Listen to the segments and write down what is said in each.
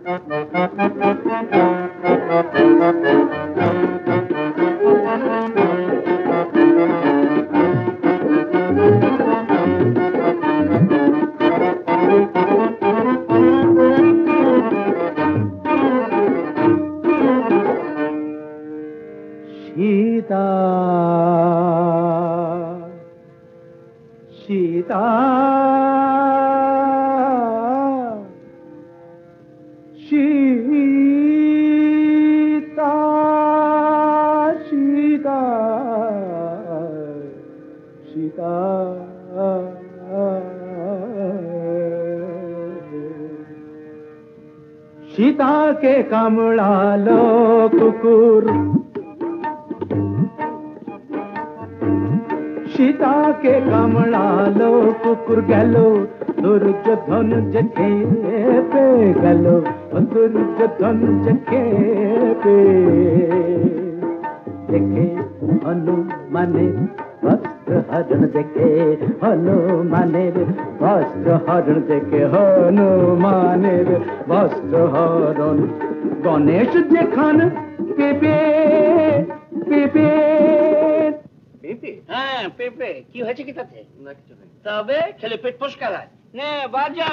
सीता सीता सीता सीता सीता सीता के कमला लो कुकुर सीता के कमलालो कुकुर गलो दुर्योधन जखे पे गलो दुर्योधन जखे पे देखे हनुमाने वस्त्र हरण देखे हनुमाने वस्त्र हरण देखे हनुमाने वस्त्र हरण गणेश जेखान पेपे पेपे হ্যাঁ পেঁপে কি হয়েছে কি তাতে না কিছু নেই তবে খেলে পেট পরিষ্কার হয় নে বাজা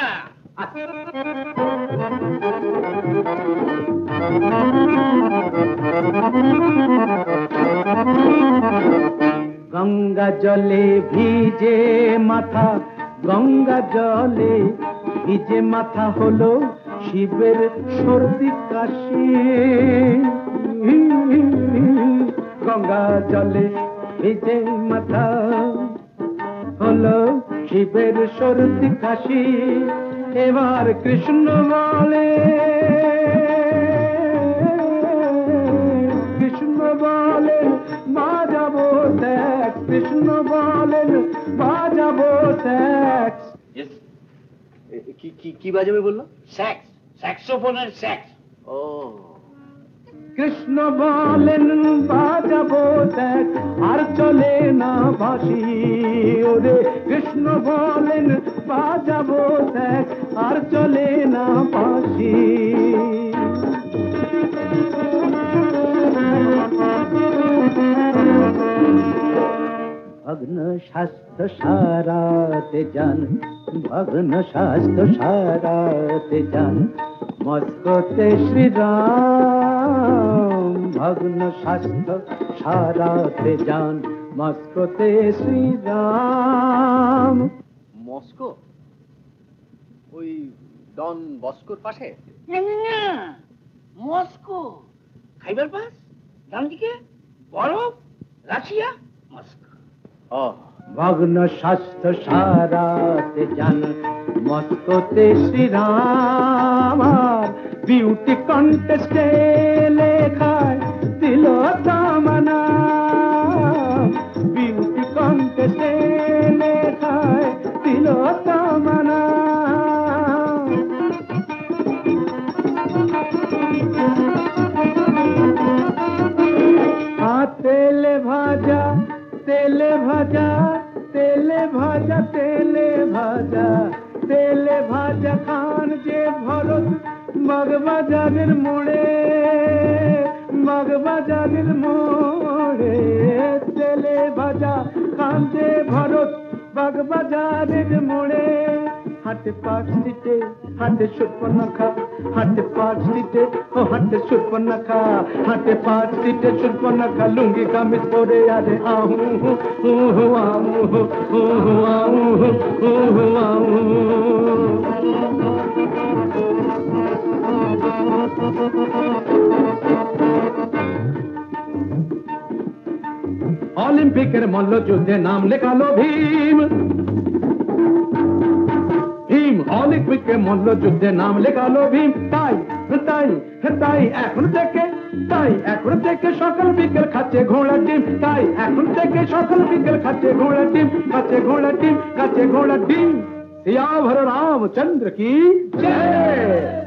गंगा जले ভিজে মাথা गंगा जले ভিজে মাথা হলো শিবের সর্দি কাশি गंगा जले ভিজে মাথা হলো শিবের সর্দি কাশি এবার কৃষ্ণ বলে বাজাবো স্যাক্স কৃষ্ণ বলেন বাজাবো স্যাক্স কি বাজাবে বললো স্যাক্স স্যাক্সোফোনের স্যাক্স ও কৃষ্ণ বলেন বাজাবো স্যাক্স আর চলে না বাঁশি ওরে কৃষ্ণ বলেন বাজাবো স্যাক্স আর চলে না বাঁশি भग्न शास्त्र साराते जान भग्न शास्त्र साराते जान मस्कोते श्री राम भग्न शास्त्र साराते जान मस्कोते श्री राम মস্কো ওই ডন বস্কোর পাশে মস্কো খাইবার পাস ডান দিকে বরফ রাশিয়া মস্কো भग्न शास्त्र साराते जान मस्कोते श्री राम ब्यूटी कॉन्टेस्टे लेखाय दिल तमन्ना ब्यूटी कॉन्टेस्टे लेखाय दिल तमन्ना तेले भाजा तेले भाजा तेले भाजा तेले भाजा तेले भाजा खान जे भरत मगबाजारेर मोड़े मगबाजारेर मोड़े तेले भाजा खान जे भरत मगबाजारेर मोड़े हाटे पाँच सीटे हाटे सुर्पनखा हाटे पाँच सीटे ओ हाटे सुर्पनखा हाटे पाँच सीटे सुर्पनखा लुंगी कामिज परे आरे आहू आहू অলিম্পিকের মল্লযুদ্ধে নাম লেখালো ভীম ভীম অলিম্পিকে মল্লযুদ্ধে নাম লেখালো ভীম তাই তাই তাই এখন থেকে সকাল বিকেল খাচ্ছে ঘোড়া ডিম তাই এখন থেকে সকাল বিকেল খাচ্ছে ঘোড়া ডিম খাচ্ছে ঘোড়া ডিম খাচ্ছে ঘোড়া ডিম সিয়াवर रामचंद्र की जय।